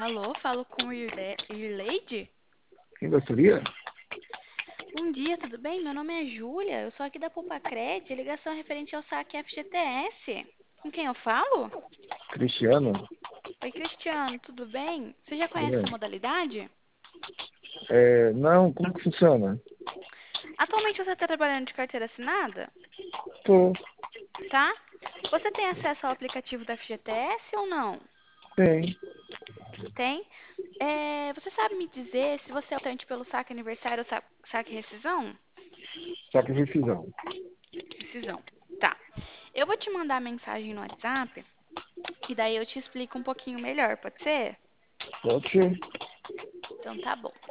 Alô, falo com Irleide? Quem gostaria? Bom dia, tudo bem? Meu nome é Júlia, eu sou aqui da Pupacred, ligação referente ao saque FGTS. Com quem eu falo? Cristiano? Oi, Cristiano, tudo bem? Você já Tudo conhece essa bem? modalidade? Não, como que funciona? Atualmente você está trabalhando de carteira assinada, Tô, tá? Você tem acesso ao aplicativo da FGTS ou não? tem. Tem? Você sabe me dizer se você é optante pelo saque aniversário ou saque rescisão? Saque de revisão. Rescisão. Tá. Eu vou te mandar a mensagem no WhatsApp. E daí eu te explico um pouquinho melhor, pode ser? Pode ser. Então tá bom.